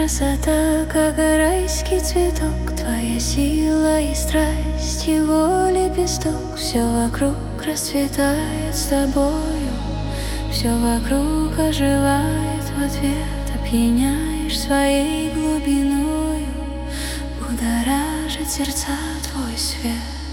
красота, как райский цветок, твоя сила и страсть, его лепесток. Все вокруг расцветает с тобою, все вокруг оживает в ответ. Опьяняешь своей глубиною, будоражит сердца твой свет.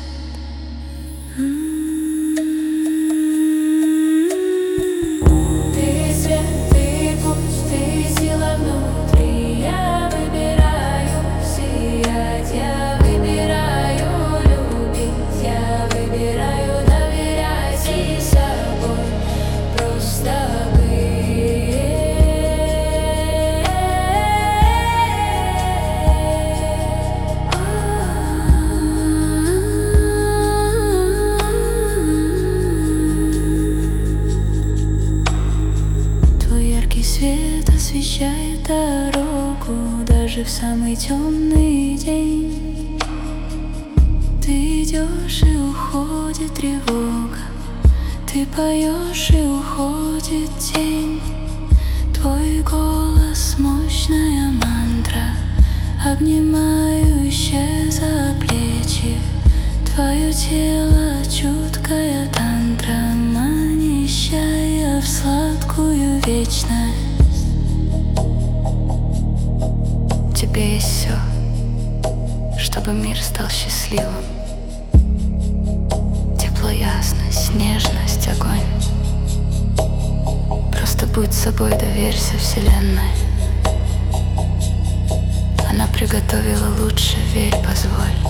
Свет освещает дорогу даже в самый темный день. Ты идешь, и уходит тревога, ты поешь, и уходит тень. Твой голос — мощная мантра, обнимающая за плечи. Твое тело — чуткая тантра, манящая в сладкую вечность. В тебе есть все, чтобы мир стал счастливым. Тепло, ясность, нежность, огонь. Просто будь собой, доверься вселенной. Она приготовила лучше, верь, позволь.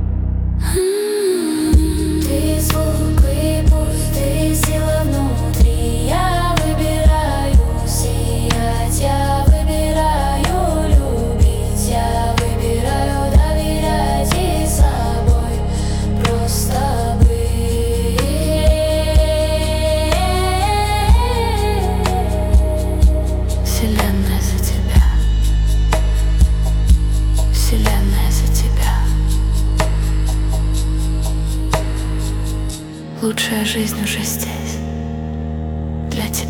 Ты звук и путь, ты сила внутри. Я выбираю сиять, я выбираю любить, я выбираю доверять и собой просто быть. Вселенная за тебя, вселенная за тебя. Лучшая жизнь уже здесь, для тебя.